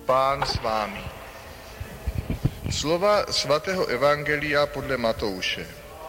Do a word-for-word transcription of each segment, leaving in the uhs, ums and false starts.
Pán s vámi. Slova svatého evangelia podle Matouše.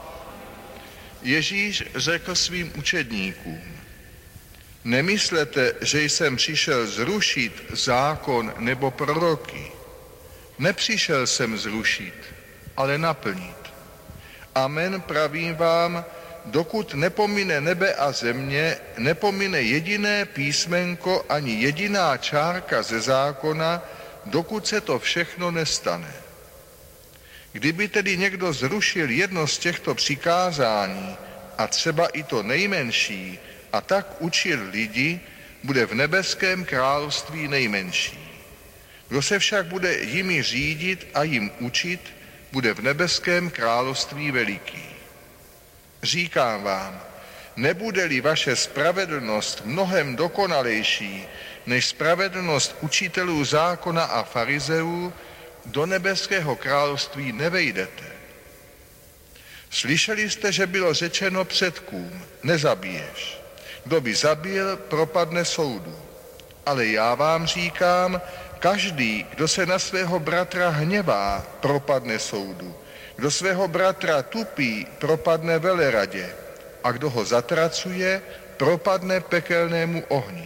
Ježíš řekl svým učedníkům: Nemyslete, že jsem přišel zrušit zákon nebo proroky. Nepřišel jsem zrušit, ale naplnit. Amen, pravím vám, dokud nepomine nebe a země, nepomine jediné písmenko ani jediná čárka ze zákona, dokud se to všechno nestane. Kdyby tedy někdo zrušil jedno z těchto přikázání, a třeba i to nejmenší, a tak učil lidi, bude v nebeském království nejmenší. Kdo se však bude jimi řídit a jim učit, bude v nebeském království veliký. Říkám vám, nebude-li vaše spravedlnost mnohem dokonalejší než spravedlnost učitelů zákona a farizeů, do nebeského království nevejdete. Slyšeli jste, že bylo řečeno předkům, nezabiješ. Kdo by zabil, propadne soudu. Ale já vám říkám, každý, kdo se na svého bratra hněvá, propadne soudu. Kdo svého bratra tupí, propadne veleradě. A kdo ho zatracuje, propadne pekelnému ohni.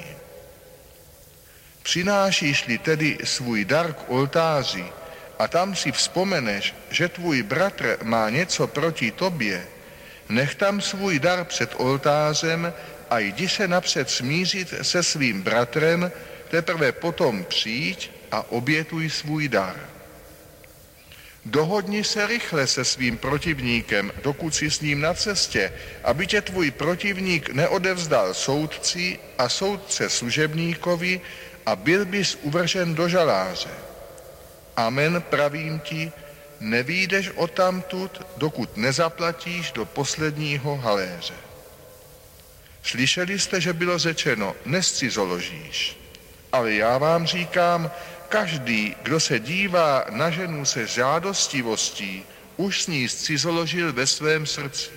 Přinášíš-li tedy svůj dar k oltáři a tam si vzpomeneš, že tvůj bratr má něco proti tobě, nech tam svůj dar před oltářem a jdi se napřed smířit se svým bratrem, teprve potom přijď a obětuj svůj dar. Dohodni se rychle se svým protivníkem, dokud jsi s ním na cestě, aby tě tvůj protivník neodevzdal soudci a soudce služebníkovi a byl bys uvržen do žaláře. Amen, pravím ti, nevyjdeš odtamtud, dokud nezaplatíš do posledního haléře. Slyšeli jste, že bylo řečeno, nescizoložíš. Ale já vám říkám, každý, kdo se dívá na ženu se žádostivostí, už s ní scizoložil ve svém srdci.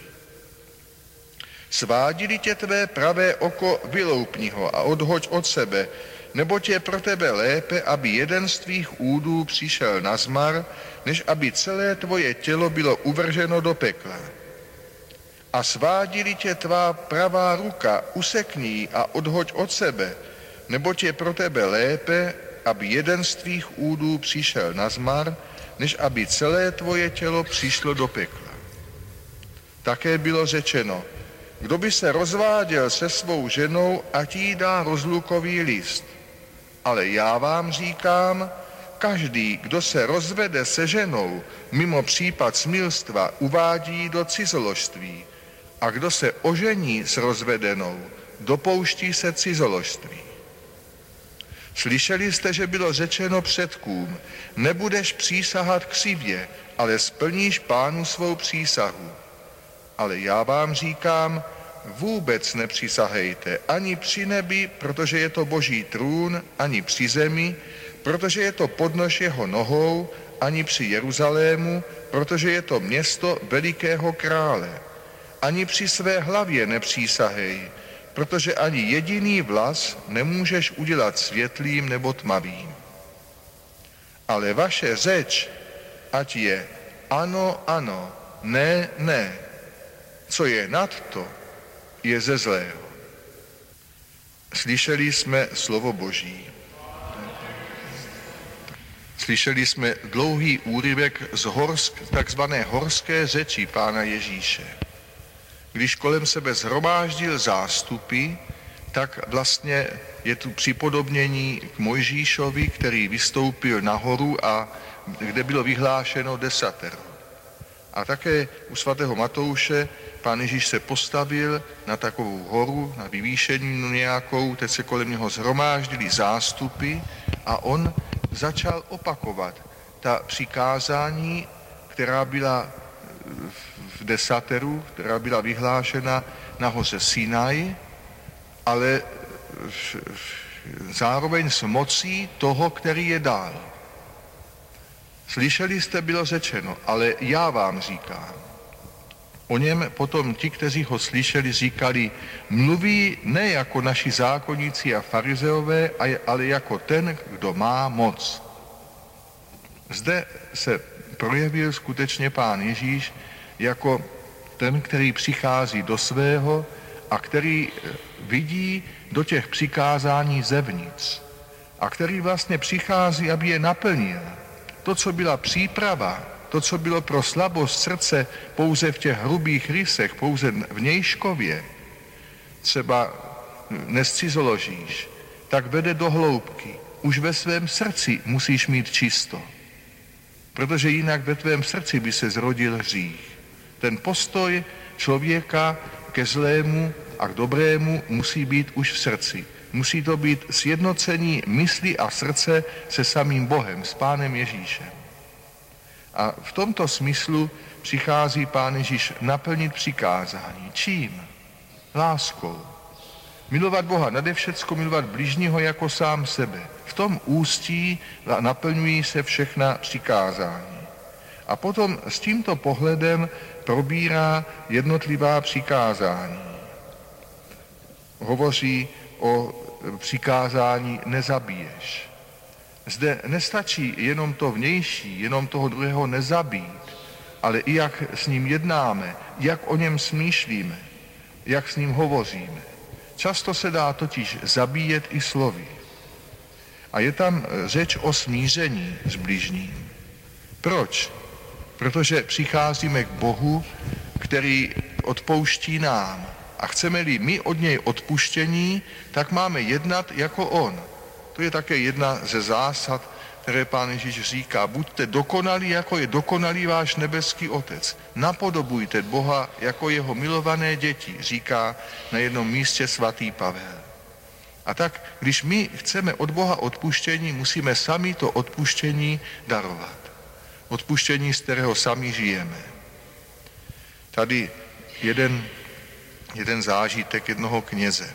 Svádili tě tvé pravé oko, vyloupni ho a odhoď od sebe, neboť je pro tebe lépe, aby jeden z tvých údů přišel na zmar, než aby celé tvoje tělo bylo uvrženo do pekla. A svádili tě tvá pravá ruka, usekni ji a odhoď od sebe, neboť je pro tebe lépe, aby jeden z tvých údů přišel na zmar, než aby celé tvoje tělo přišlo do pekla. Také bylo řečeno, kdo by se rozváděl se svou ženou, ať jí dá rozlukový list. Ale já vám říkám, každý, kdo se rozvede se ženou, mimo případ smilstva, uvádí do cizoložství. A kdo se ožení s rozvedenou, dopouští se cizoložství. Slyšeli jste, že bylo řečeno předkům, nebudeš přísahat křivě, ale splníš Pánu svou přísahu. Ale já vám říkám, vůbec nepřísahejte ani při nebi, protože je to Boží trůn, ani při zemi, protože je to podnož jeho nohou, ani při Jeruzalému, protože je to město velikého krále. Ani při své hlavě nepřísahej, protože ani jediný vlas nemůžeš udělat světlým nebo tmavým. Ale vaše řeč, ať je ano, ano, ne, ne. Co je nad to, je ze zlého. Slyšeli jsme slovo Boží. Slyšeli jsme dlouhý úryvek z horsk, takzvané horské řeči Pána Ježíše. Když kolem sebe shromáždil zástupy, tak vlastně je tu připodobnění k Mojžíšovi, který vystoupil nahoru a kde bylo vyhlášeno desatero. A také u svatého Matouše Pán Ježíš se postavil na takovou horu, na vyvýšení nějakou, teď se kolem něho shromáždili zástupy a on začal opakovat ta přikázání, která byla v desateru, která byla vyhlášena na hoře Sinaj, ale zároveň s mocí toho, který je dál. Slyšeli jste, bylo řečeno, ale já vám říkám. O něm potom ti, kteří ho slyšeli, říkali, mluví ne jako naši zákonníci a farizeové, ale jako ten, kdo má moc. Zde se projevil skutečně Pán Ježíš jako ten, který přichází do svého a který vidí do těch přikázání zevnitř a který vlastně přichází, aby je naplnil. To, co byla příprava, to, co bylo pro slabost srdce pouze v těch hrubých rysech, pouze vnějškově, třeba nescizoložíš, tak vede do hloubky. Už ve svém srdci musíš mít čisto, protože jinak ve tvém srdci by se zrodil hřích. Ten postoj člověka ke zlému a k dobrému musí být už v srdci. Musí to být sjednocení mysli a srdce se samým Bohem, s Pánem Ježíšem. A v tomto smyslu přichází Pán Ježíš naplnit přikázání. Čím? Láskou. Milovat Boha nade všecko, milovat bližního jako sám sebe. V tom ústí naplňují se všechna přikázání. A potom s tímto pohledem probírá jednotlivá přikázání. Hovoří o přikázání nezabiješ. Zde nestačí jenom to vnější, jenom toho druhého nezabít, ale i jak s ním jednáme, jak o něm smýšlíme, jak s ním hovoříme. Často se dá totiž zabíjet i slovy. A je tam řeč o smíření s bližním. Proč? Protože přicházíme k Bohu, který odpouští nám. A chceme-li my od něj odpuštění, tak máme jednat jako on. To je také jedna ze zásad, které Pán Ježíš říká. Buďte dokonalí, jako je dokonalý váš nebeský Otec. Napodobujte Boha jako jeho milované děti, říká na jednom místě svatý Pavel. A tak, když my chceme od Boha odpuštění, musíme sami to odpuštění darovat. Odpuštění, z kterého sami žijeme. Tady jeden, jeden zážitek jednoho kněze.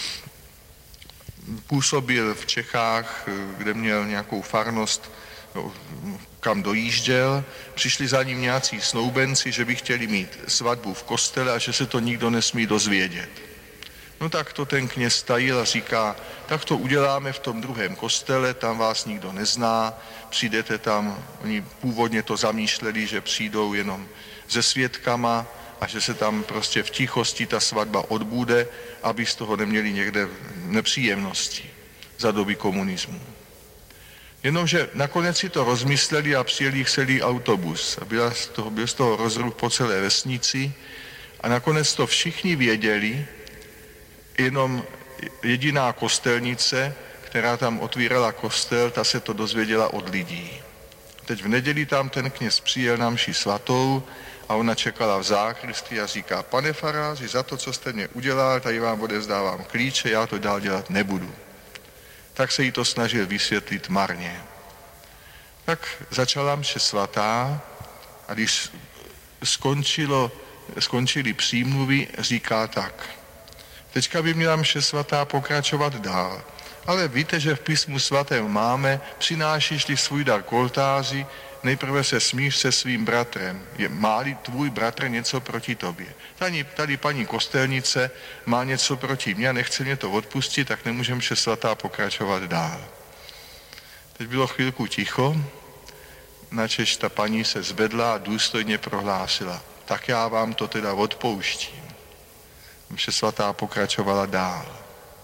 Působil v Čechách, kde měl nějakou farnost, kam dojížděl. Přišli za ním nějací snoubenci, že by chtěli mít svatbu v kostele a že se to nikdo nesmí dozvědět. No tak to ten kněz tajil a říká, tak to uděláme v tom druhém kostele, tam vás nikdo nezná, přijdete tam, oni původně to zamýšleli, že přijdou jenom se svědkama a že se tam prostě v tichosti ta svatba odbude, aby z toho neměli někde nepříjemnosti za doby komunismu. Jenomže nakonec si to rozmysleli a přijeli jich celý autobus a byl z toho, byl z toho rozruch po celé vesnici a nakonec to všichni věděli, jenom jediná kostelnice, která tam otvírala kostel, ta se to dozvěděla od lidí. Teď v neděli tam ten kněz přijel na mši svatou a ona čekala v zákrysti a říká, pane faráři, za to, co jste mě udělal, tady vám odevzdávám klíče, já to dál dělat nebudu. Tak se jí to snažil vysvětlit marně. Tak začala mše svatá a když skončilo, skončili přímluvy, říká tak. Teďka by měla mše svatá pokračovat dál. Ale víte, že v písmu svatém máme, přinášíš-li svůj dar k oltáři, nejprve se smíš se svým bratrem. Je, má-li tvůj bratr něco proti tobě? Tady, tady paní kostelnice má něco proti mě a nechce mě to odpustit, tak nemůže mše svatá pokračovat dál. Teď bylo chvilku ticho, načež ta paní se zvedla a důstojně prohlásila. Tak já vám to teda odpouštím. Mše svatá pokračovala dál.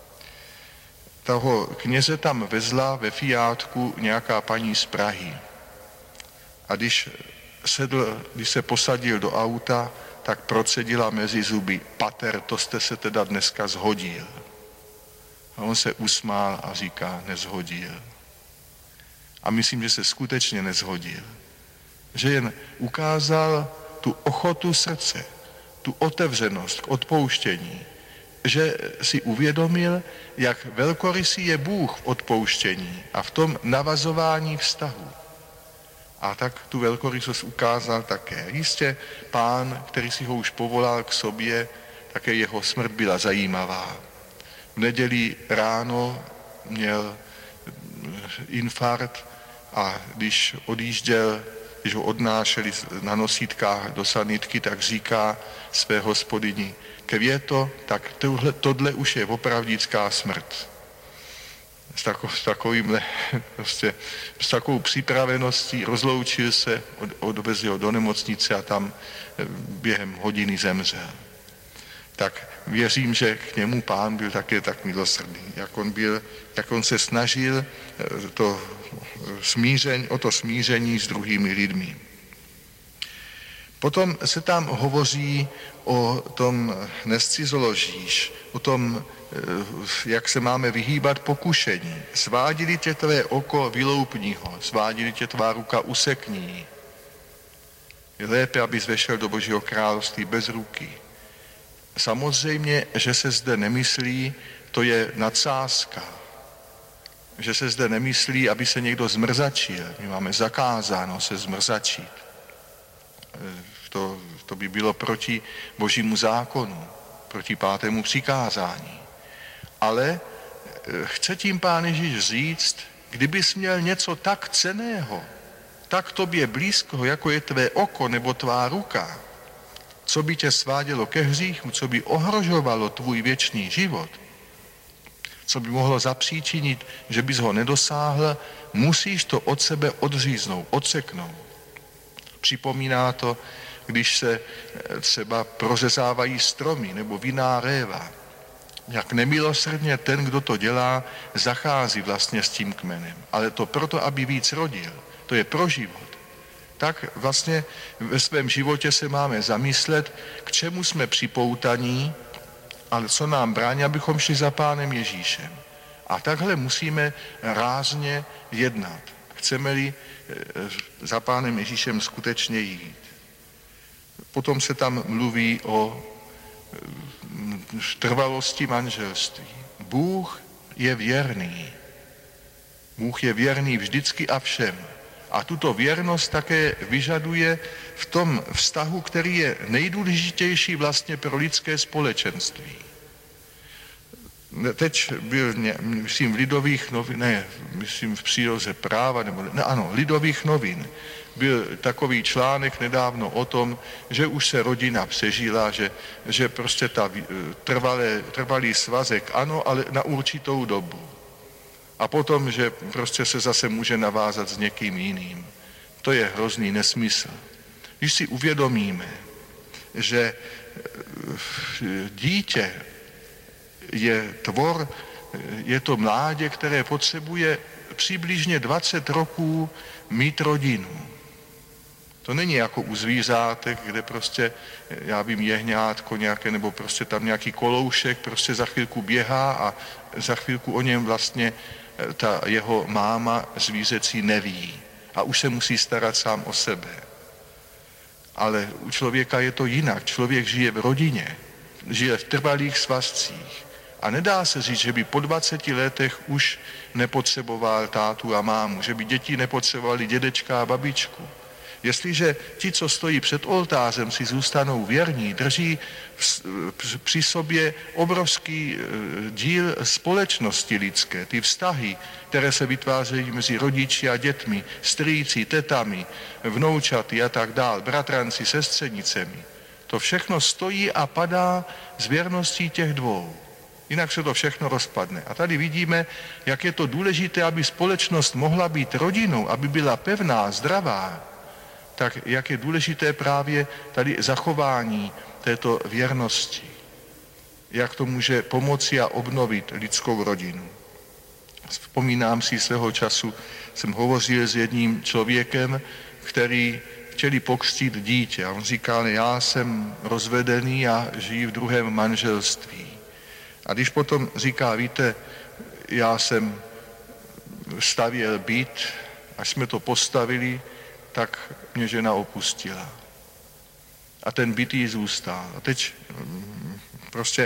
Toho kněze tam vezla ve fiátku nějaká paní z Prahy. A když, sedl, když se posadil do auta, tak procedila mezi zuby. Pater, to jste se teda dneska zhodil. A on se usmál a říká, nezhodil. A myslím, že se skutečně nezhodil. Že jen ukázal tu ochotu srdce, tu otevřenost k odpouštění, že si uvědomil, jak velkorysý je Bůh v odpouštění a v tom navazování vztahu. A tak tu velkorysost ukázal také. Jistě Pán, který si ho už povolal k sobě, také jeho smrt byla zajímavá. V neděli ráno měl infarkt a když odjížděl když ho odnášeli na nosítkách do sanitky, tak říká své hospodyni: Květo, tak tohle, tohle už je opravdická smrt. S, tako, s, takovýmhle, prostě, s takovou připraveností rozloučil se, od, odvezli ho do nemocnice a tam během hodiny zemřel. Tak věřím, že k němu Pán byl také tak milosrdný, jak on, byl, jak on se snažil to smíření, o to smíření s druhými lidmi. Potom se tam hovoří o tom nescizoložíš, o tom, jak se máme vyhýbat pokušení. Svádili tě tvé oko, vyloupni ho, svádili tě tvá ruka, usekni. Je lépe, abys vešel do Božího království bez ruky. Samozřejmě, že se zde nemyslí, to je nadsázka. Že se zde nemyslí, aby se někdo zmrzačil. My máme zakázáno se zmrzačit. To, to by bylo proti Božímu zákonu, proti pátému přikázání. Ale chce tím Pán Ježíš říct, kdybys měl něco tak cenného, tak tobě blízko, jako je tvé oko nebo tvá ruka, co by tě svádělo ke hříchu, co by ohrožovalo tvůj věčný život, co by mohlo zapříčinit, že bys ho nedosáhl, musíš to od sebe odříznout, odseknout. Připomíná to, když se třeba prořezávají stromy nebo vinná réva. Jak nemilosrdně ten, kdo to dělá, zachází vlastně s tím kmenem. Ale to proto, aby víc rodil. To je pro život. Tak vlastně ve svém životě se máme zamyslet, k čemu jsme připoutaní, ale co nám brání, abychom šli za Pánem Ježíšem. A takhle musíme rázně jednat. Chceme-li za Pánem Ježíšem skutečně jít. Potom se tam mluví o trvalosti manželství. Bůh je věrný. Bůh je věrný vždycky a všem. A tuto věrnost také vyžaduje v tom vztahu, který je nejdůležitější vlastně pro lidské společenství. Teď byl, myslím, v Lidových novin, ne, myslím v příloze práva, nebo ne, ano, Lidových novin, byl takový článek nedávno o tom, že už se rodina přežila, že, že prostě ta trvalé, trvalý svazek, ano, ale na určitou dobu. A potom, že prostě se zase může navázat s někým jiným. To je hrozný nesmysl. Když si uvědomíme, že dítě je tvor, je to mládě, které potřebuje přibližně dvacet roků mít rodinu. To není jako u zvířátek, kde prostě, já vím, jehňátko nějaké, nebo prostě tam nějaký koloušek, prostě za chvilku běhá a za chvilku o něm vlastně ta jeho máma zvířecí neví. A už se musí starat sám o sebe. Ale u člověka je to jinak. Člověk žije v rodině, žije v trvalých svazcích. A nedá se říct, že by po dvaceti letech už nepotřeboval tátu a mámu, že by děti nepotřebovali dědečka a babičku. Jestliže ti, co stojí před oltářem, si zůstanou věrní, drží při sobě obrovský díl společnosti lidské, ty vztahy, které se vytvářejí mezi rodiči a dětmi, strýci, tetami, vnoučaty a tak dál, bratranci, sestřenicemi. To všechno stojí a padá z věrností těch dvou. Jinak se to všechno rozpadne. A tady vidíme, jak je to důležité, aby společnost mohla být rodinou, aby byla pevná, zdravá, tak jak je důležité právě tady zachování této věrnosti. Jak to může pomoci a obnovit lidskou rodinu. Vzpomínám si svého času, jsem hovořil s jedním člověkem, který chtěli pokřtít dítě. A on říkal, já jsem rozvedený a žiji v druhém manželství. A když potom říká, víte, já jsem stavěl byt, až jsme to postavili, tak mě žena opustila. A ten byt jí zůstal. A teď prostě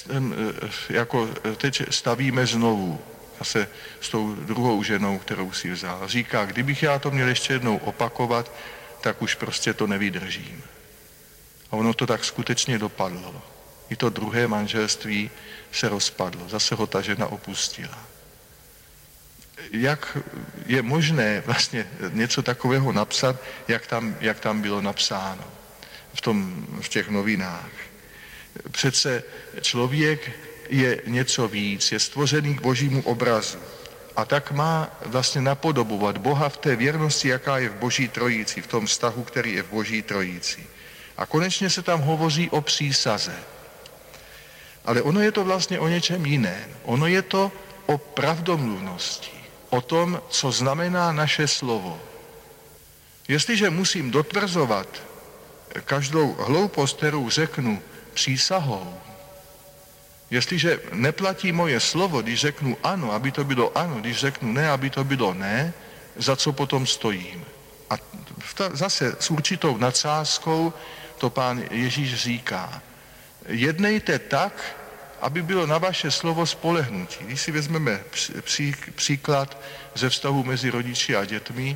jako teď stavíme znovu. Zase s tou druhou ženou, kterou si vzal. Říká, kdybych já to měl ještě jednou opakovat, tak už prostě to nevydržím. A ono to tak skutečně dopadlo. I to druhé manželství se rozpadlo. Zase ho ta žena opustila. jak je možné vlastně něco takového napsat, jak tam, jak tam bylo napsáno v, tom, v těch novinách. Přece člověk je něco víc, je stvořený k božímu obrazu. A tak má vlastně napodobovat Boha v té věrnosti, jaká je v Boží trojici, v tom vztahu, který je v Boží trojici. A konečně se tam hovoří o přísaze. Ale ono je to vlastně o něčem jiném. Ono je to o pravdomluvnosti, o tom, co znamená naše slovo. Jestliže musím dotvrzovat každou hloupost, kterou řeknu přísahou, jestliže neplatí moje slovo, když řeknu ano, aby to bylo ano, když řeknu ne, aby to bylo ne, za co potom stojím. A zase s určitou nadsázkou to pán Ježíš říká. Jednejte tak, aby bylo na vaše slovo spolehnutí. Když si vezmeme pří, příklad ze vztahu mezi rodiči a dětmi,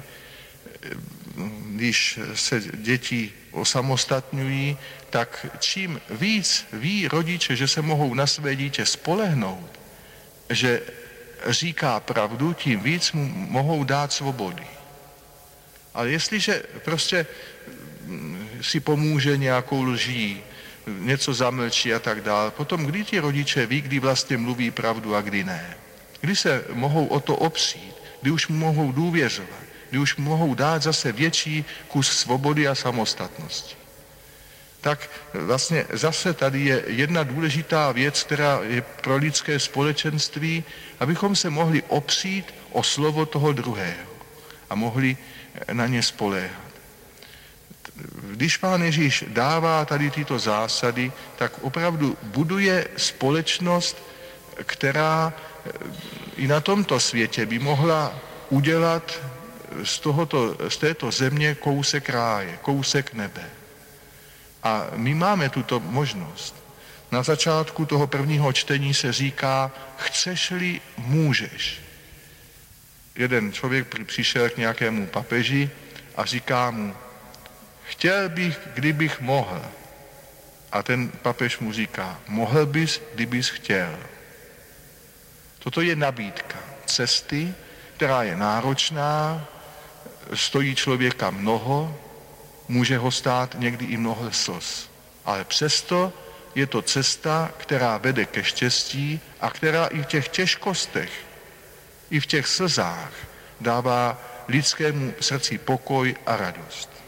když se děti osamostatňují, tak čím víc ví rodiče, že se mohou na své dítě spolehnout, že říká pravdu, tím víc mu mohou dát svobody. Ale jestliže prostě si pomůže nějakou lží, něco zamlčí a tak dále, potom kdy ti rodiče ví, kdy vlastně mluví pravdu a kdy ne. Kdy se mohou o to opřít, kdy už mu mohou důvěřovat, kdy už mu mohou dát zase větší kus svobody a samostatnosti. Tak vlastně zase tady je jedna důležitá věc, která je pro lidské společenství, abychom se mohli opřít o slovo toho druhého a mohli na ně spoléhat. Když pán Ježíš dává tady tyto zásady, tak opravdu buduje společnost, která i na tomto světě by mohla udělat z, tohoto, z této země kousek ráje, kousek nebe. A my máme tuto možnost. Na začátku toho prvního čtení se říká, chceš-li, můžeš. Jeden člověk přišel k nějakému papeži a říká mu, chtěl bych, kdybych mohl. A ten papež mu říká, mohl bys, kdybys chtěl. Toto je nabídka cesty, která je náročná, stojí člověka mnoho, může ho stát někdy i mnoho slz. Ale přesto je to cesta, která vede ke štěstí a která i v těch těžkostech, i v těch slzách dává lidskému srdci pokoj a radost.